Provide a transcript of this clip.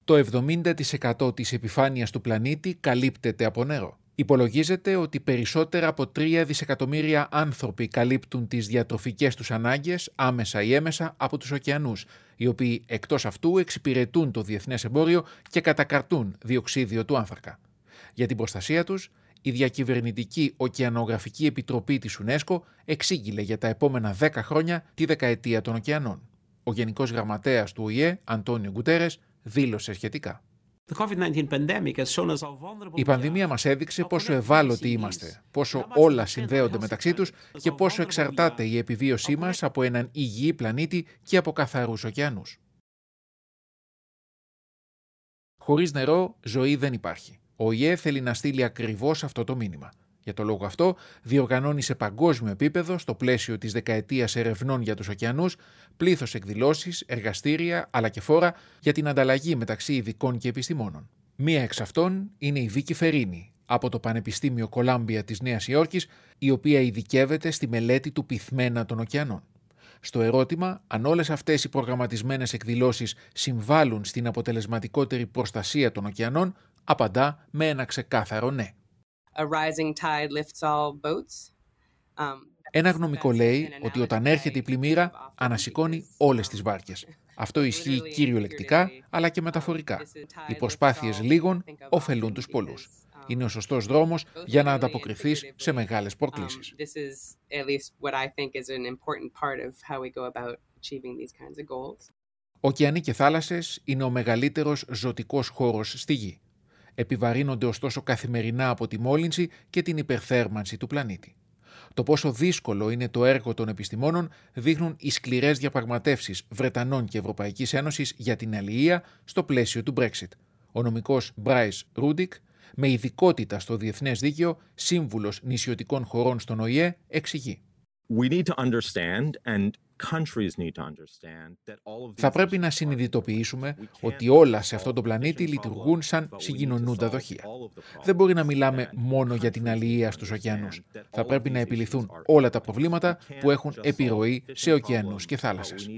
Το 70% της επιφάνειας του πλανήτη καλύπτεται από νερό. Υπολογίζεται ότι περισσότερα από 3 δισεκατομμύρια άνθρωποι καλύπτουν τις διατροφικές τους ανάγκες, άμεσα ή έμεσα, από τους ωκεανούς, οι οποίοι εκτός αυτού εξυπηρετούν το διεθνές εμπόριο και κατακαρτούν διοξίδιο του άνθρακα. Για την προστασία τους, η Διακυβερνητική Ωκεανογραφική Επιτροπή της UNESCO εξήγηλε για τα επόμενα 10 χρόνια τη δεκαετία των ωκεανών. Ο Γενικός Γραμματέας του ΟΗΕ, Αντόνιο Γκουτέρες, δήλωσε σχετικά. Η πανδημία μας έδειξε πόσο ευάλωτοι είμαστε, πόσο όλα συνδέονται μεταξύ τους και πόσο εξαρτάται η επιβίωσή μας από έναν υγιή πλανήτη και από καθαρούς ωκεανούς. Χωρίς νερό, ζωή δεν υπάρχει. Ο ΟΗΕ θέλει να στείλει ακριβώς αυτό το μήνυμα. Για το λόγο αυτό, διοργανώνει σε παγκόσμιο επίπεδο, στο πλαίσιο της δεκαετίας ερευνών για τους ωκεανούς, πλήθος εκδηλώσεις, εργαστήρια αλλά και φόρα για την ανταλλαγή μεταξύ ειδικών και επιστημόνων. Μία εξ αυτών είναι η Βίκη Φερίνη, από το Πανεπιστήμιο Κολάμπια της Νέας Υόρκης, η οποία ειδικεύεται στη μελέτη του πυθμένα των ωκεανών. Στο ερώτημα αν όλες αυτές οι προγραμματισμένες εκδηλώσεις συμβάλλουν στην αποτελεσματικότερη προστασία των ωκεανών, απαντά με ένα ξεκάθαρο ναι. Ένα γνωμικό λέει ότι όταν έρχεται η πλημμύρα ανασηκώνει όλες τις βάρκες. Αυτό ισχύει κυριολεκτικά αλλά και μεταφορικά. Οι προσπάθειες λίγων ωφελούν τους πολλούς. Είναι ο σωστός δρόμος για να ανταποκριθείς σε μεγάλες προκλήσεις. Ωκεανοί και θάλασσες είναι ο μεγαλύτερος ζωτικός χώρος στη Γη. Επιβαρύνονται ωστόσο καθημερινά από τη μόλυνση και την υπερθέρμανση του πλανήτη. Το πόσο δύσκολο είναι το έργο των επιστημόνων δείχνουν οι σκληρές διαπραγματεύσεις Βρετανών και Ευρωπαϊκής Ένωσης για την αλληλεία στο πλαίσιο του Brexit. Ο νομικός Bryce Rudick, με ειδικότητα στο διεθνές δίκαιο, σύμβουλος νησιωτικών χωρών στον ΟΗΕ, εξηγεί. Θα πρέπει να συνειδητοποιήσουμε ότι όλα σε αυτόν τον πλανήτη λειτουργούν σαν συγκοινωνούντα δοχεία. Δεν μπορεί να μιλάμε μόνο για την αλληλεία στους ωκεανούς. Θα πρέπει να επιληθούν όλα τα προβλήματα που έχουν επιρροή σε ωκεανούς και θάλασσες.